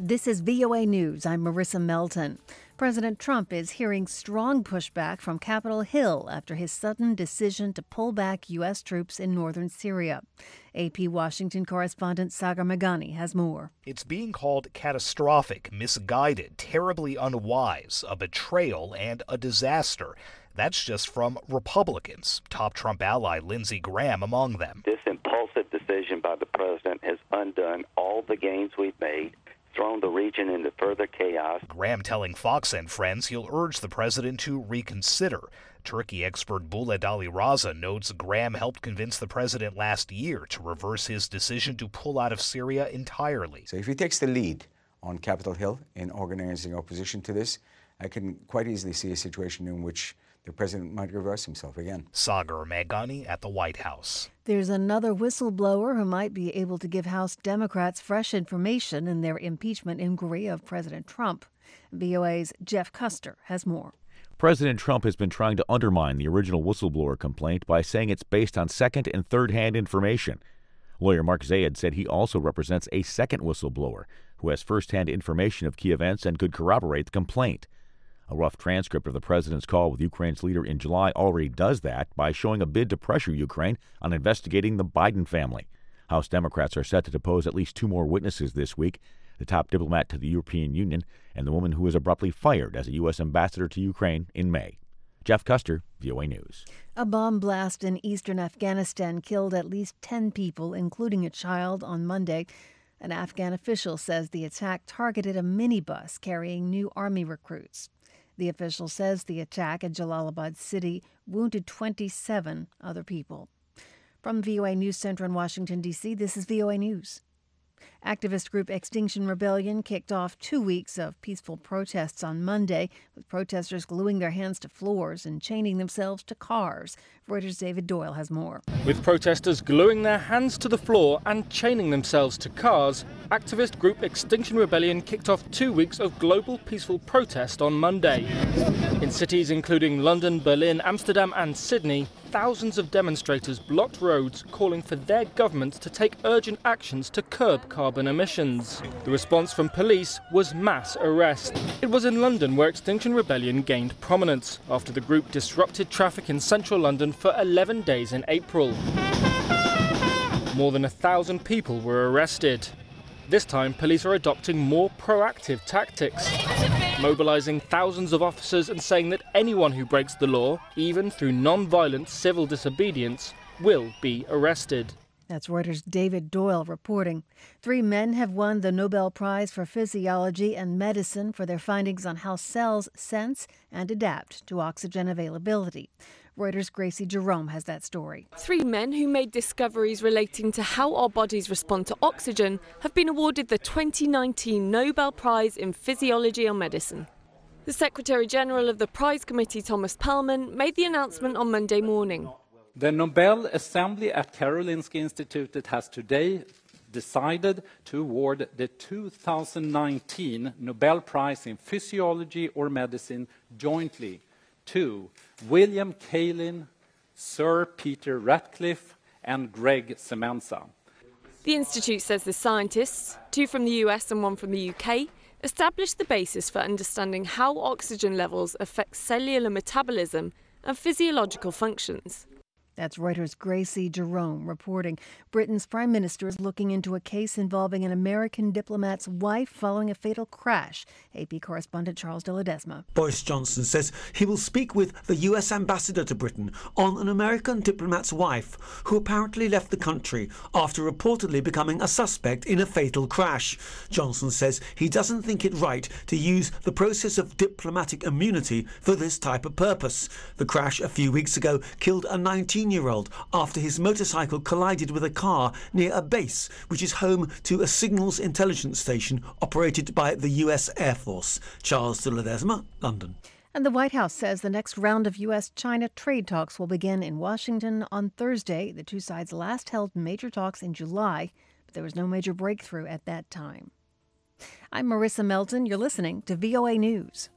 This is VOA News. I'm Marissa Melton. President Trump is hearing strong pushback from Capitol Hill after his sudden decision to pull back U.S. troops in northern Syria. AP Washington correspondent Sagar Meghani has more. It's being called catastrophic, misguided, terribly unwise, a betrayal, and a disaster. That's just from Republicans, top Trump ally Lindsey Graham among them. This impulsive decision by the president has undone all the gains we've made, thrown the region into further chaos. Graham telling Fox and Friends he'll urge the president to reconsider. Turkey expert Buled Ali Raza notes Graham helped convince the president last year to reverse his decision to pull out of Syria entirely. So if he takes the lead on Capitol Hill in organizing opposition to this, I can quite easily see a situation in which the president might reverse himself again. Sagar Meghani at the White House. There's another whistleblower who might be able to give House Democrats fresh information in their impeachment inquiry of President Trump. VOA's Jeff Custer has more. President Trump has been trying to undermine the original whistleblower complaint by saying it's based on second and third-hand information. Lawyer Mark Zaid said he also represents a second whistleblower who has first-hand information of key events and could corroborate the complaint. A rough transcript of the president's call with Ukraine's leader in July already does that by showing a bid to pressure Ukraine on investigating the Biden family. House Democrats are set to depose at least two more witnesses this week, the top diplomat to the European Union and the woman who was abruptly fired as a U.S. ambassador to Ukraine in May. Jeff Custer, VOA News. A bomb blast in eastern Afghanistan killed at least 10 people, including a child, on Monday. An Afghan official says the attack targeted a minibus carrying new army recruits. The official says the attack at Jalalabad city wounded 27 other people. From VOA News Center in Washington, D.C., this is VOA News. Activist group Extinction Rebellion kicked off 2 weeks of peaceful protests on Monday, with protesters gluing their hands to floors and chaining themselves to cars. Reuters' David Doyle has more. With protesters gluing their hands to the floor and chaining themselves to cars, activist group Extinction Rebellion kicked off 2 weeks of global peaceful protest on Monday. In cities including London, Berlin, Amsterdam and Sydney, thousands of demonstrators blocked roads calling for their governments to take urgent actions to curb carbon emissions. The response from police was mass arrest. It was in London where Extinction Rebellion gained prominence after the group disrupted traffic in central London for 11 days in April. More than 1,000 people were arrested. This time, police are adopting more proactive tactics, mobilizing thousands of officers and saying that anyone who breaks the law, even through non-violent civil disobedience, will be arrested. That's Reuters' David Doyle reporting. 3 men have won the Nobel Prize for Physiology and Medicine for their findings on how cells sense and adapt to oxygen availability. Reuters' Gracie Jerome has that story. 3 men who made discoveries relating to how our bodies respond to oxygen have been awarded the 2019 Nobel Prize in Physiology and Medicine. The Secretary-General of the Prize Committee, Thomas Perlman, made the announcement on Monday morning. The Nobel Assembly at Karolinska Institutet has today decided to award the 2019 Nobel Prize in Physiology or Medicine jointly to William Kaelin, Sir Peter Ratcliffe and Greg Semenza. The institute says the scientists, 2 from the US and 1 from the UK, established the basis for understanding how oxygen levels affect cellular metabolism and physiological functions. That's Reuters' Gracie Jerome reporting. Britain's Prime Minister is looking into a case involving an American diplomat's wife following a fatal crash. AP correspondent Charles de Ledesma. Boris Johnson says he will speak with the US ambassador to Britain on an American diplomat's wife who apparently left the country after reportedly becoming a suspect in a fatal crash. Johnson says he doesn't think it right to use the process of diplomatic immunity for this type of purpose. The crash a few weeks ago killed a 19-year-old after his motorcycle collided with a car near a base which is home to a signals intelligence station operated by the US Air Force. Charles de Ledesma, London. And the White House says the next round of U.S.-China trade talks will begin in Washington on Thursday. The two sides last held major talks in July, but there was no major breakthrough at that time. I'm Marissa Melton. You're listening to VOA News.